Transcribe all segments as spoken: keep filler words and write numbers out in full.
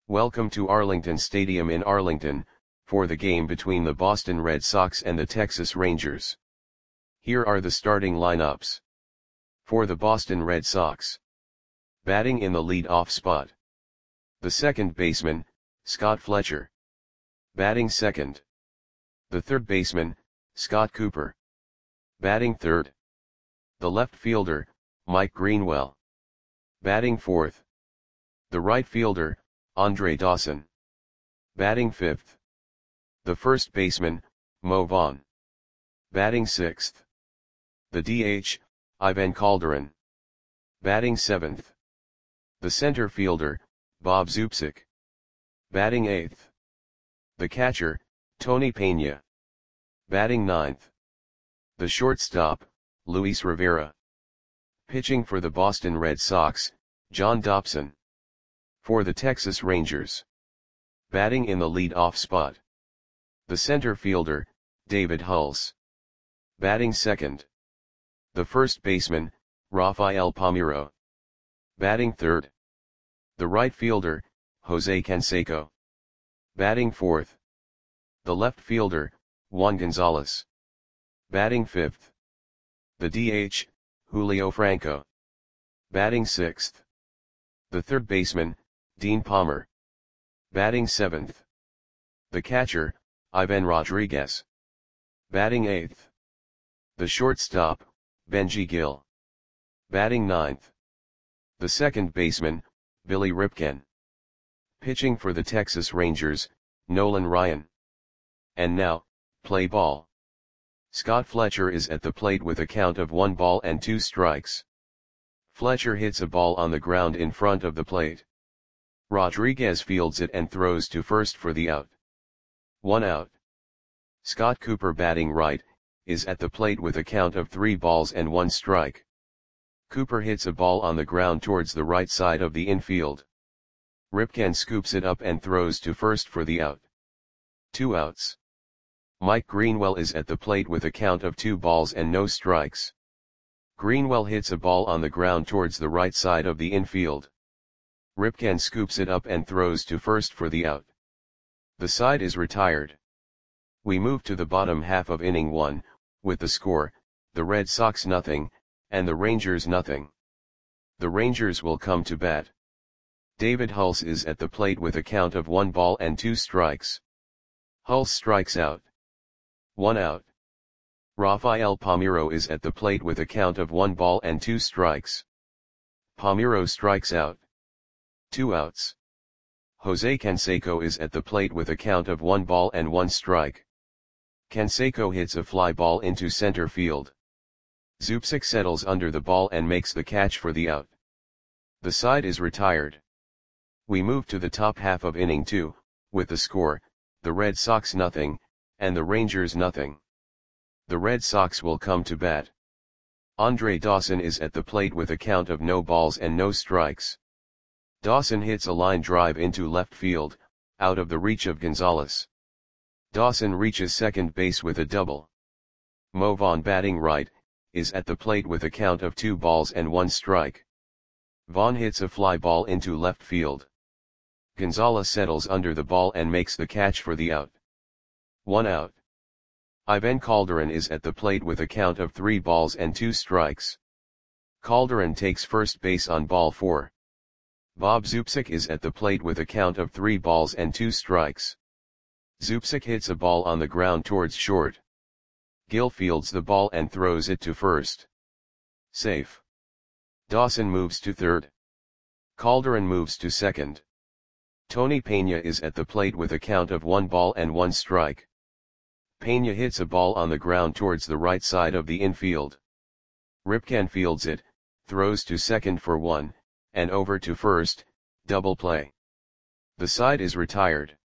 Welcome to Arlington Stadium in Arlington, for the game between the Boston Red Sox and the Texas Rangers. Here are the starting lineups. For the Boston Red Sox. Batting in the lead-off spot. The second baseman, Scott Fletcher. Batting second. The third baseman, Scott Cooper. Batting third. The left fielder, Mike Greenwell. Batting fourth. The right fielder, Andre Dawson. Batting fifth. The first baseman, Mo Vaughn. Batting sixth. The D H, Ivan Calderon. Batting seventh. The center fielder, Bob Zubcic. Batting eighth. The catcher, Tony Pena. Batting ninth. The shortstop, Luis Rivera. Pitching for the Boston Red Sox, John Dobson. For the Texas Rangers. Batting in the lead-off spot. The center fielder, David Hulse. Batting second. The first baseman, Rafael Palmeiro. Batting third. The right fielder, Jose Canseco. Batting fourth. The left fielder, Juan Gonzalez. Batting fifth. The D H, Julio Franco. Batting sixth. The third baseman, Dean Palmer. Batting seventh. The catcher, Ivan Rodriguez. Batting eighth. The shortstop, Benji Gil. Batting ninth. The second baseman, Billy Ripken. Pitching for the Texas Rangers, Nolan Ryan. And now, play ball. Scott Fletcher is at the plate with a count of one ball and two strikes. Fletcher hits a ball on the ground in front of the plate. Rodriguez fields it and throws to first for the out. One out. Scott Cooper, batting right, is at the plate with a count of three balls and one strike. Cooper hits a ball on the ground towards the right side of the infield. Ripken scoops it up and throws to first for the out. Two outs. Mike Greenwell is at the plate with a count of two balls and no strikes. Greenwell hits a ball on the ground towards the right side of the infield. Ripken scoops it up and throws to first for the out. The side is retired. We move to the bottom half of inning one, with the score, the Red Sox nothing, and the Rangers nothing. The Rangers will come to bat. David Hulse is at the plate with a count of one ball and two strikes. Hulse strikes out. One out. Rafael Palmeiro is at the plate with a count of one ball and two strikes. Palmeiro strikes out. Two outs. Jose Canseco is at the plate with a count of one ball and one strike. Canseco hits a fly ball into center field. Zubcic settles under the ball and makes the catch for the out. The side is retired. We move to the top half of inning two, with the score, the Red Sox nothing, and the Rangers nothing. The Red Sox will come to bat. Andre Dawson is at the plate with a count of no balls and no strikes. Dawson hits a line drive into left field, out of the reach of Gonzalez. Dawson reaches second base with a double. Mo Vaughn, batting right, is at the plate with a count of two balls and one strike. Vaughn hits a fly ball into left field. Gonzalez settles under the ball and makes the catch for the out. One out. Ivan Calderon is at the plate with a count of three balls and two strikes. Calderon takes first base on ball four. Bob Zubcic is at the plate with a count of three balls and two strikes. Zubcic hits a ball on the ground towards short. Gil fields the ball and throws it to first. Safe. Dawson moves to third. Calderon moves to second. Tony Pena is at the plate with a count of one ball and one strike. Pena hits a ball on the ground towards the right side of the infield. Ripken fields it, throws to second for one, and over to first, double play. The side is retired.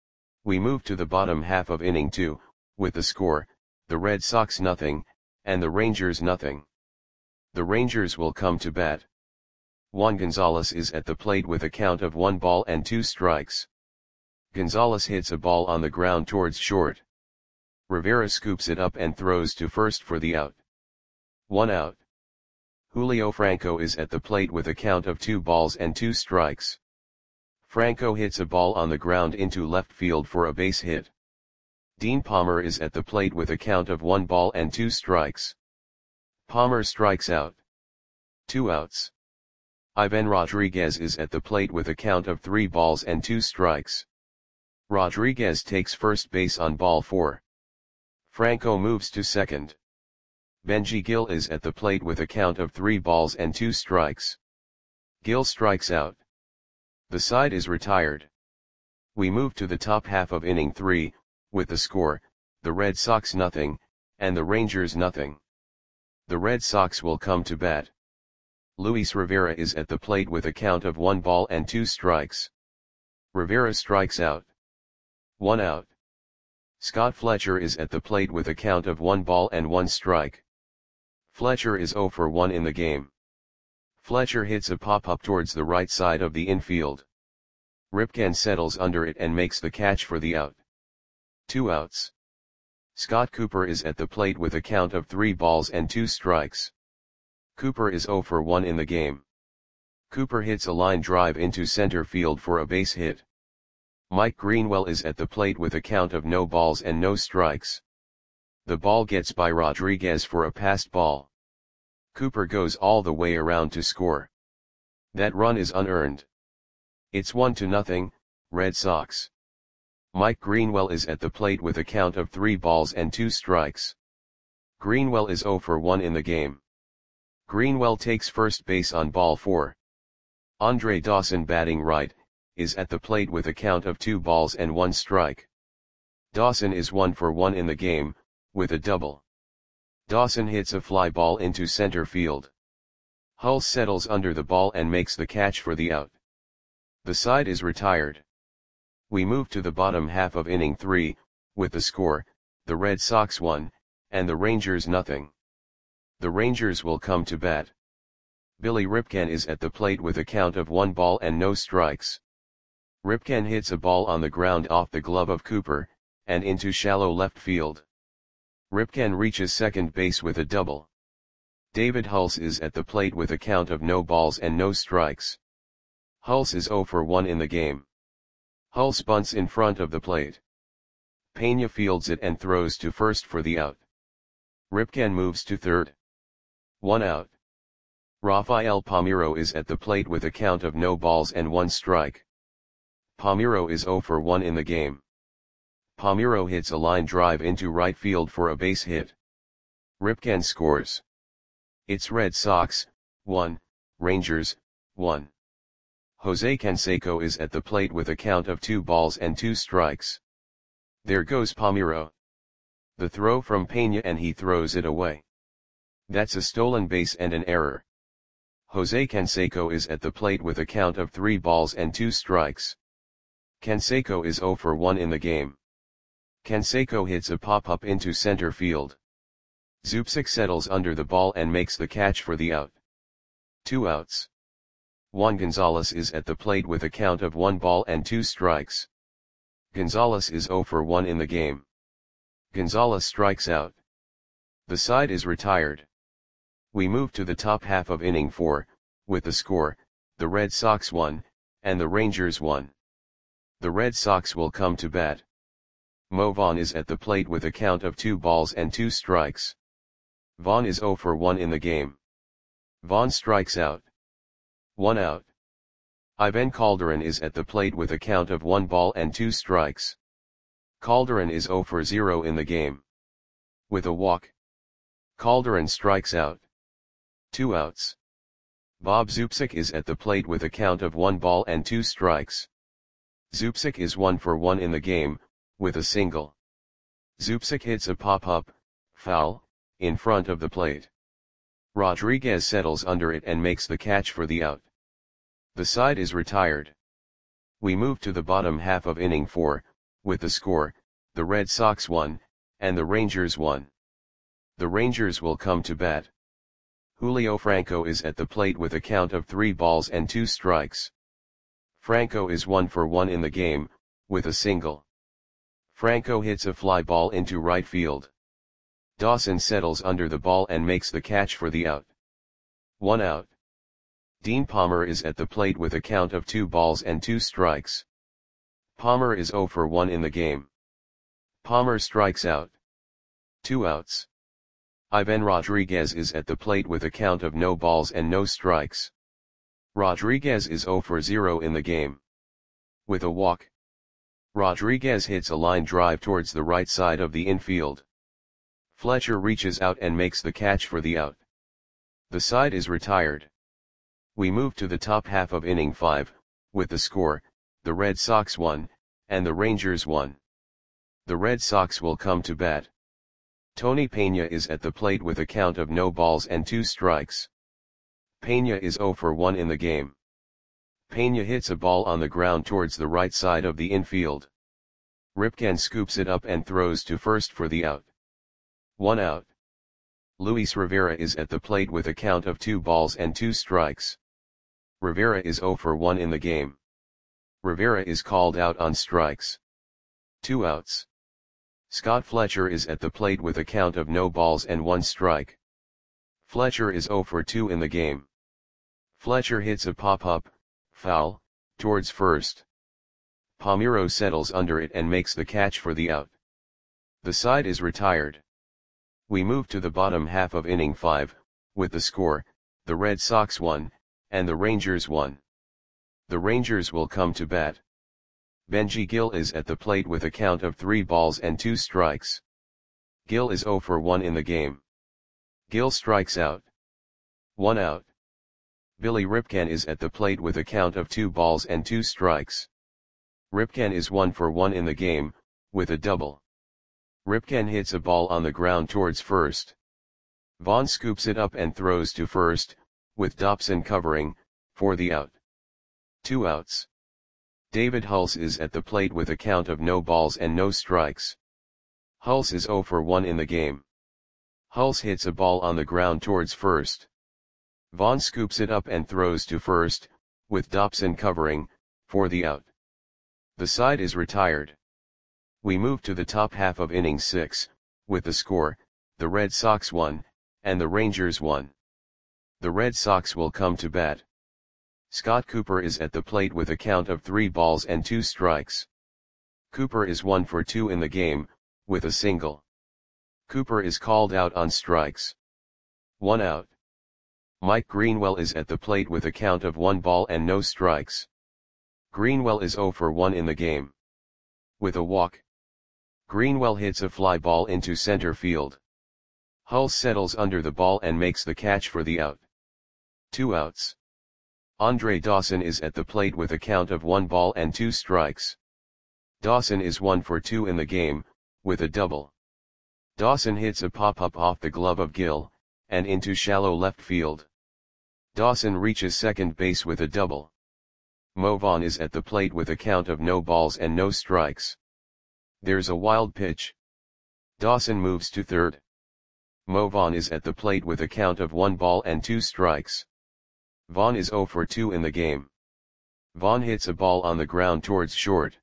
We move to the bottom half of inning two, with the score, the Red Sox nothing, and the Rangers nothing. The Rangers will come to bat. Juan Gonzalez is at the plate with a count of one ball and two strikes. Gonzalez hits a ball on the ground towards short. Rivera scoops it up and throws to first for the out. One out. Julio Franco is at the plate with a count of two balls and two strikes. Franco hits a ball on the ground into left field for a base hit. Dean Palmer is at the plate with a count of one ball and two strikes. Palmer strikes out. Two outs. Ivan Rodriguez is at the plate with a count of three balls and two strikes. Rodriguez takes first base on ball four. Franco moves to second. Benji Gil is at the plate with a count of three balls and two strikes. Gil strikes out. The side is retired. We move to the top half of inning three, with the score, the Red Sox nothing, and the Rangers nothing. The Red Sox will come to bat. Luis Rivera is at the plate with a count of one ball and two strikes. Rivera strikes out. One out. Scott Fletcher is at the plate with a count of one ball and one strike. Fletcher is zero for one in the game. Fletcher hits a pop-up towards the right side of the infield. Ripken settles under it and makes the catch for the out. Two outs. Scott Cooper is at the plate with a count of three balls and two strikes. Cooper is zero for one in the game. Cooper hits a line drive into center field for a base hit. Mike Greenwell is at the plate with a count of no balls and no strikes. The ball gets by Rodriguez for a passed ball. Cooper goes all the way around to score. That run is unearned. It's one to nothing, Red Sox. Mike Greenwell is at the plate with a count of three balls and two strikes. Greenwell is zero for one in the game. Greenwell takes first base on ball four. Andre Dawson, batting right, is at the plate with a count of two balls and one strike. Dawson is one for one in the game, with a double. Dawson hits a fly ball into center field. Hulse settles under the ball and makes the catch for the out. The side is retired. We move to the bottom half of inning three, with the score, the Red Sox one, and the Rangers nothing. The Rangers will come to bat. Billy Ripken is at the plate with a count of one ball and no strikes. Ripken hits a ball on the ground off the glove of Cooper, and into shallow left field. Ripken reaches second base with a double. David Hulse is at the plate with a count of no balls and no strikes. Hulse is zero for one in the game. Hulse bunts in front of the plate. Pena fields it and throws to first for the out. Ripken moves to third. One out. Rafael Palmeiro is at the plate with a count of no balls and one strike. Palmeiro is zero for one in the game. Palmeiro hits a line drive into right field for a base hit. Ripken scores. It's Red Sox, one, Rangers, one. Jose Canseco is at the plate with a count of two balls and two strikes. There goes Palmeiro. The throw from Pena and he throws it away. That's a stolen base and an error. Jose Canseco is at the plate with a count of three balls and two strikes. Canseco is zero for one in the game. Canseco hits a pop-up into center field. Zubcic settles under the ball and makes the catch for the out. Two outs. Juan Gonzalez is at the plate with a count of one ball and two strikes. Gonzalez is zero for one in the game. Gonzalez strikes out. The side is retired. We move to the top half of inning four, with the score, the Red Sox one, and the Rangers one. The Red Sox will come to bat. Mo Vaughn is at the plate with a count of two balls and two strikes. Vaughn is zero for one in the game. Vaughn strikes out. One out. Ivan Calderon is at the plate with a count of one ball and two strikes. Calderon is zero for zero in the game. With a walk. Calderon strikes out. Two outs. Bob Zubcic is at the plate with a count of one ball and two strikes. Zubcic is one for one in the game, with a single. Zubcic hits a pop-up, foul, in front of the plate. Rodriguez settles under it and makes the catch for the out. The side is retired. We move to the bottom half of inning four, with the score, the Red Sox one, and the Rangers one. The Rangers will come to bat. Julio Franco is at the plate with a count of three balls and two strikes. Franco is one for one in the game, with a single. Franco hits a fly ball into right field. Dawson settles under the ball and makes the catch for the out. One out. Dean Palmer is at the plate with a count of two balls and two strikes. Palmer is zero for one in the game. Palmer strikes out. Two outs. Ivan Rodriguez is at the plate with a count of no balls and no strikes. Rodriguez is zero for zero in the game. With a walk. Rodriguez hits a line drive towards the right side of the infield. Fletcher reaches out and makes the catch for the out. The side is retired. We move to the top half of inning five, with the score, the Red Sox won, and the Rangers won. The Red Sox will come to bat. Tony Peña is at the plate with a count of no balls and two strikes. Peña is zero for one in the game. Peña hits a ball on the ground towards the right side of the infield. Ripken scoops it up and throws to first for the out. One out. Luis Rivera is at the plate with a count of two balls and two strikes. Rivera is zero for one in the game. Rivera is called out on strikes. Two outs. Scott Fletcher is at the plate with a count of no balls and one strike. Fletcher is zero for two in the game. Fletcher hits a pop-up, foul, towards first. Palmeiro settles under it and makes the catch for the out. The side is retired. We move to the bottom half of inning five, with the score, the Red Sox won, and the Rangers won. The Rangers will come to bat. Benji Gil is at the plate with a count of three balls and two strikes. Gil is zero for one in the game. Gil strikes out. One out. Billy Ripken is at the plate with a count of two balls and two strikes. Ripken is one for one in the game, with a double. Ripken hits a ball on the ground towards first. Vaughn scoops it up and throws to first, with Dobson covering, for the out. Two outs. David Hulse is at the plate with a count of no balls and no strikes. Hulse is zero for one in the game. Hulse hits a ball on the ground towards first. Vaughn scoops it up and throws to first, with Dobson covering, for the out. The side is retired. We move to the top half of inning six, with the score, the Red Sox won, and the Rangers won. The Red Sox will come to bat. Scott Cooper is at the plate with a count of three balls and two strikes. Cooper is one for two in the game, with a single. Cooper is called out on strikes. One out. Mike Greenwell is at the plate with a count of one ball and no strikes. Greenwell is zero for one in the game. With a walk. Greenwell hits a fly ball into center field. Hulse settles under the ball and makes the catch for the out. Two outs. Andre Dawson is at the plate with a count of one ball and two strikes. Dawson is one for two in the game, with a double. Dawson hits a pop-up off the glove of Gil, and into shallow left field. Dawson reaches second base with a double. Mo Vaughn is at the plate with a count of no balls and no strikes. There's a wild pitch. Dawson moves to third. Mo Vaughn is at the plate with a count of one ball and two strikes. Vaughn is zero for two in the game. Vaughn hits a ball on the ground towards short.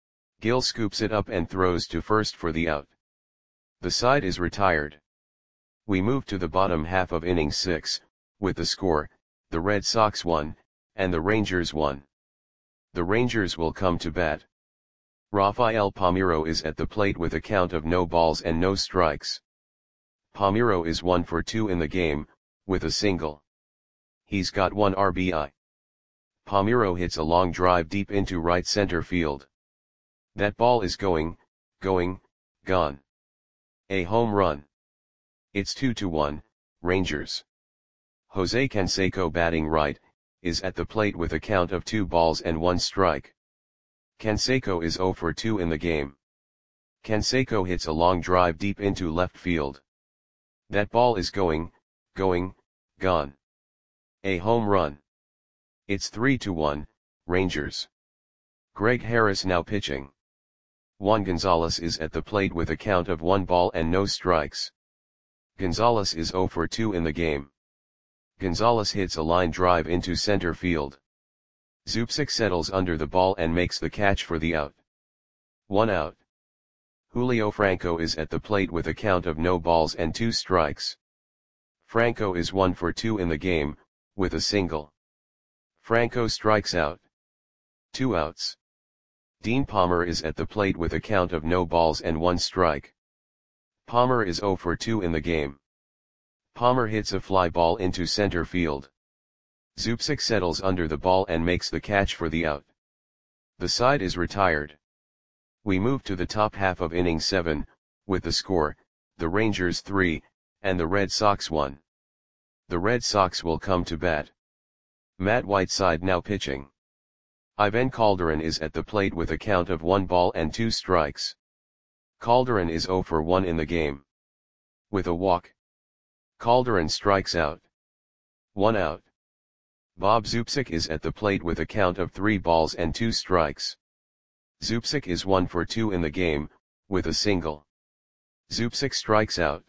Gil scoops it up and throws to first for the out. The side is retired. We move to the bottom half of inning six, with the score, the Red Sox won, and the Rangers won. The Rangers will come to bat. Rafael Palmeiro is at the plate with a count of no balls and no strikes. Palmeiro is one for two in the game, with a single. He's got one R B I. Palmeiro hits a long drive deep into right center field. That ball is going, going, gone. A home run. It's two to one, Rangers. Jose Canseco, batting right, is at the plate with a count of two balls and one strike. Canseco is zero for two in the game. Canseco hits a long drive deep into left field. That ball is going, going, gone. A home run. It's three to one, Rangers. Greg Harris now pitching. Juan Gonzalez is at the plate with a count of one ball and no strikes. Gonzalez is zero for two in the game. Gonzalez hits a line drive into center field. Zubcic settles under the ball and makes the catch for the out. One out. Julio Franco is at the plate with a count of no balls and two strikes. Franco is one for two in the game, with a single. Franco strikes out. Two outs. Dean Palmer is at the plate with a count of no balls and one strike. Palmer is oh for two in the game. Palmer hits a fly ball into center field. Zubcic settles under the ball and makes the catch for the out. The side is retired. We move to the top half of inning seven, with the score, the Rangers three, and the Red Sox one. The Red Sox will come to bat. Matt Whiteside now pitching. Ivan Calderon is at the plate with a count of one ball and two strikes. Calderon is oh for one in the game. With a walk. Calderon strikes out. One out. Bob Zubcic is at the plate with a count of three balls and two strikes. Zubcic is one for two in the game, with a single. Zubcic strikes out.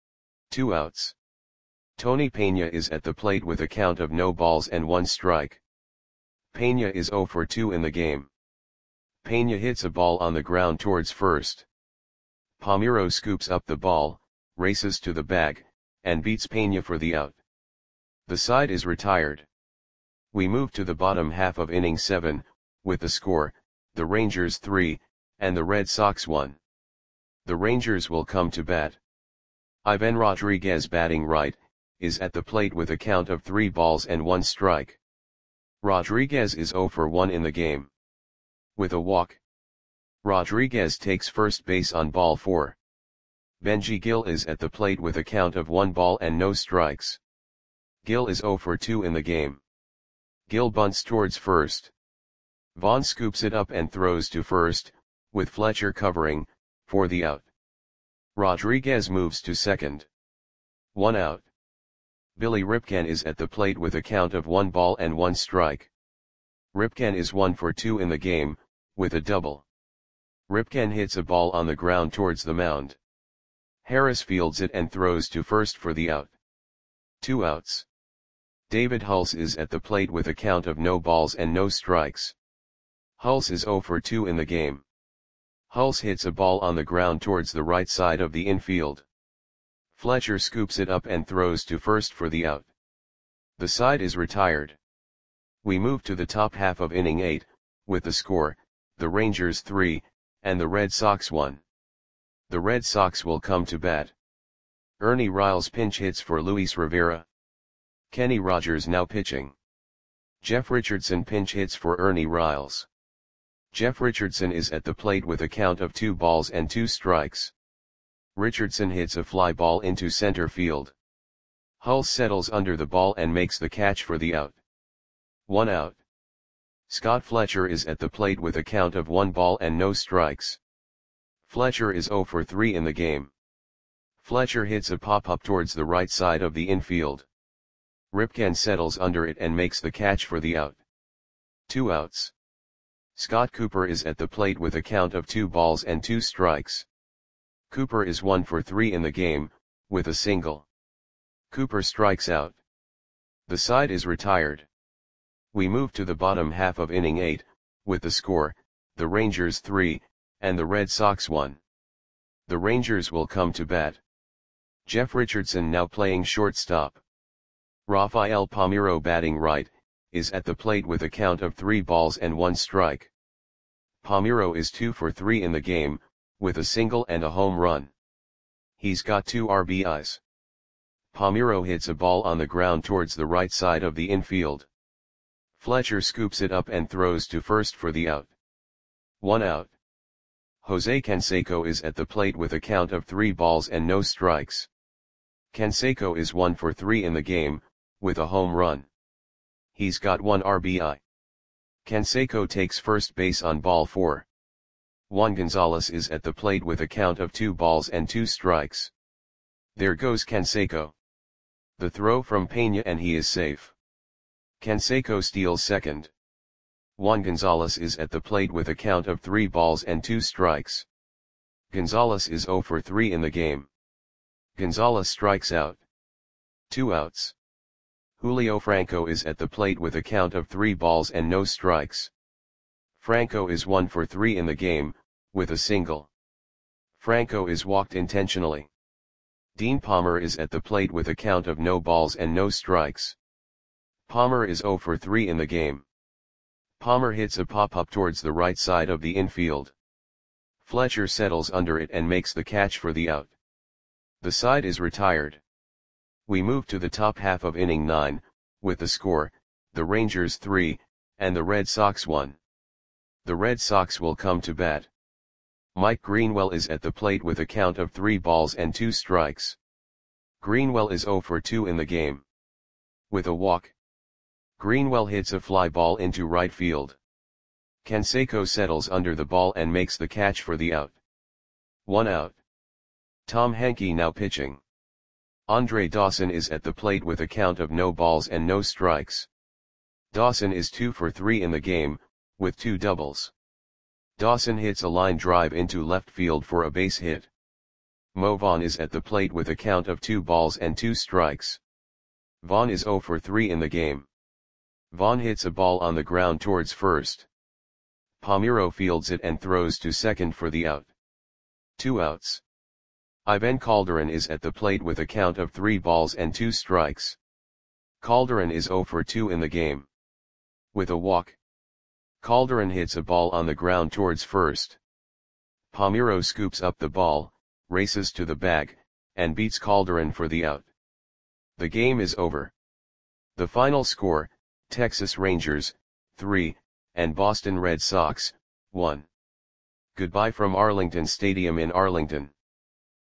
Two outs. Tony Pena is at the plate with a count of no balls and one strike. Pena is oh for two in the game. Pena hits a ball on the ground towards first. Palmeiro scoops up the ball, races to the bag, and beats Pena for the out. The side is retired. We move to the bottom half of inning seven, with the score, the Rangers three, and the Red Sox one. The Rangers will come to bat. Ivan Rodriguez, batting right, is at the plate with a count of three balls and one strike. Rodriguez is oh for one in the game. With a walk. Rodriguez takes first base on ball four. Benji Gil is at the plate with a count of one ball and no strikes. Gil is oh for two in the game. Gil bunts towards first. Vaughn scoops it up and throws to first, with Fletcher covering, for the out. Rodriguez moves to second. One out. Billy Ripken is at the plate with a count of one ball and one strike. Ripken is one for two in the game, with a double. Ripken hits a ball on the ground towards the mound. Harris fields it and throws to first for the out. Two outs. David Hulse is at the plate with a count of no balls and no strikes. Hulse is oh for two in the game. Hulse hits a ball on the ground towards the right side of the infield. Fletcher scoops it up and throws to first for the out. The side is retired. We move to the top half of inning eight, with the score, the Rangers three, and the Red Sox one. The Red Sox will come to bat. Ernie Riles pinch hits for Luis Rivera. Kenny Rogers now pitching. Jeff Richardson pinch hits for Ernie Riles. Jeff Richardson is at the plate with a count of two balls and two strikes. Richardson hits a fly ball into center field. Hulse settles under the ball and makes the catch for the out. One out. Scott Fletcher is at the plate with a count of one ball and no strikes. Fletcher is oh for three in the game. Fletcher hits a pop-up towards the right side of the infield. Ripken settles under it and makes the catch for the out. Two outs. Scott Cooper is at the plate with a count of two balls and two strikes. Cooper is one for three in the game, with a single. Cooper strikes out. The side is retired. We move to the bottom half of inning eight, with the score, the Rangers three, and the Red Sox one. The Rangers will come to bat. Jeff Richardson now playing shortstop. Rafael Palmeiro, batting right, is at the plate with a count of three balls and one strike. Palmeiro is two for three in the game, with a single and a home run. He's got two R B Is. Palmeiro hits a ball on the ground towards the right side of the infield. Fletcher scoops it up and throws to first for the out. One out. Jose Canseco is at the plate with a count of three balls and no strikes. Canseco is one for three in the game, with a home run. He's got one R B I. Canseco takes first base on ball four. Juan Gonzalez is at the plate with a count of two balls and two strikes. There goes Canseco. The throw from Pena and he is safe. Canseco steals second. Juan Gonzalez is at the plate with a count of three balls and two strikes. Gonzalez is oh for three in the game. Gonzalez strikes out. Two outs. Julio Franco is at the plate with a count of three balls and no strikes. Franco is one for three in the game, with a single. Franco is walked intentionally. Dean Palmer is at the plate with a count of no balls and no strikes. Palmer is zero for three in the game. Palmer hits a pop-up towards the right side of the infield. Fletcher settles under it and makes the catch for the out. The side is retired. We move to the top half of inning nine, with the score, the Rangers three, and the Red Sox one. The Red Sox will come to bat. Mike Greenwell is at the plate with a count of three balls and two strikes. Greenwell is zero for two in the game. With a walk, Greenwell hits a fly ball into right field. Canseco settles under the ball and makes the catch for the out. One out. Tom Henke now pitching. Andre Dawson is at the plate with a count of no balls and no strikes. Dawson is two for three in the game, with two doubles. Dawson hits a line drive into left field for a base hit. Mo Vaughn is at the plate with a count of two balls and two strikes. Vaughn is zero for three in the game. Vaughn hits a ball on the ground towards first. Palmeiro fields it and throws to second for the out. Two outs. Ivan Calderon is at the plate with a count of three balls and two strikes. Calderon is zero for two in the game. With a walk, Calderon hits a ball on the ground towards first. Palmeiro scoops up the ball, races to the bag, and beats Calderon for the out. The game is over. The final score, Texas Rangers, three, and Boston Red Sox, one. Goodbye from Arlington Stadium in Arlington.